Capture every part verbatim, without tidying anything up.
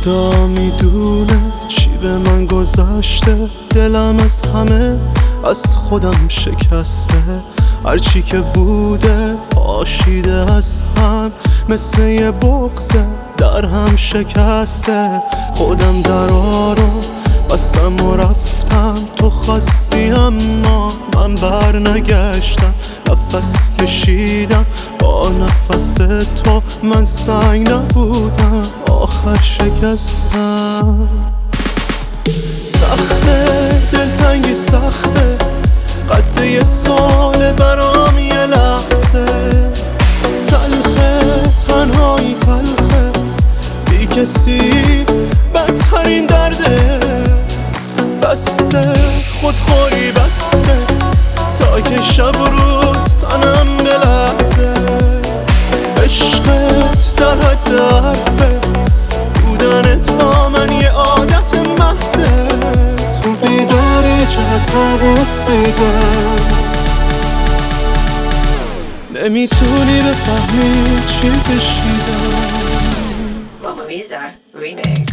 خدا میدونه چی به من گذشته، دلم از همه از خودم شکسته. هرچی که بوده پاشیده از هم، مثل یه بغضه در هم شکسته. خودم درا رو بستم و رفتم، تو خواستی اما من بر نگشتم. نفس کشیدم با نفس تو، من سنگ نبودم آخر شکستم. سخته دلتنگی سخته، قد یه سال برام یه لحظه. تلخه تنهایی تلخه، بی کسی بدترین درده. بسته خودخوری بسته، تا که شب و روز تنم بلرزه. عشقت در حد حرفه، بودنت با من یه عادت محضه. تو بیداری چقدر بوسیدم، نمیتونی بفهمی چی کشیدم. Mamma Mia remix.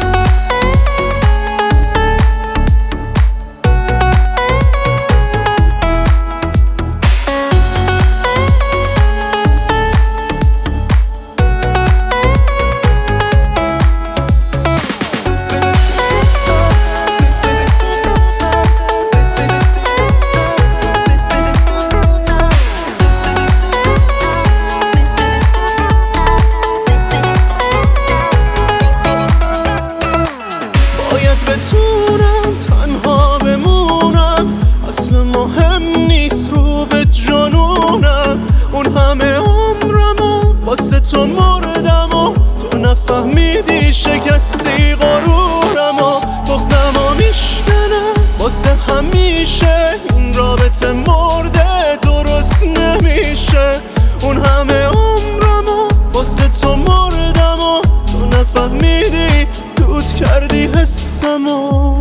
بتونم تنها بمونم، اصل مهم نیست رو به جانونم. اون همه عمرم و واسه تو مردم و تو نفهمیدی شکستی غرورم و بغضم و میشکنم واسه همیشه. این رابطه مرده درست نمیشه. اون همه عمرم و واسه تو مردم و تو نفهمیدی، دود کردی حسمو.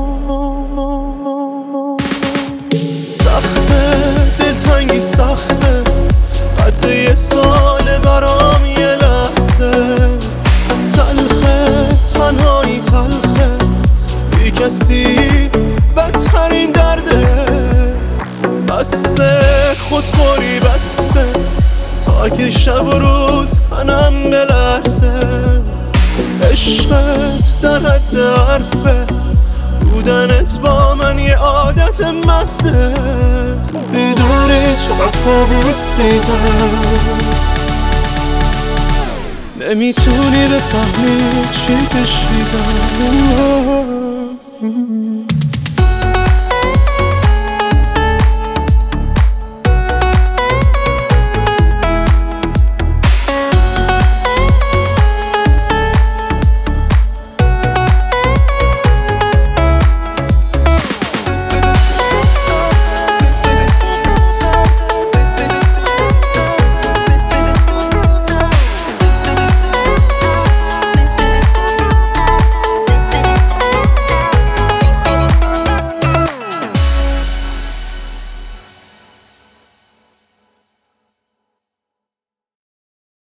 سخته دلتنگی سخته، قد یه سال برام یه لحظه. تلخه تنهایی تلخه، بی کسی بدترین درده. بسته خودخوری بسته، تا که شب و روز تنم بلرزه. عشقت در حد حرفه، بودنت با من یه عادت محضه. میدونی چقدر بوسیدم، نمیتونی بفهمی چی کشیدم.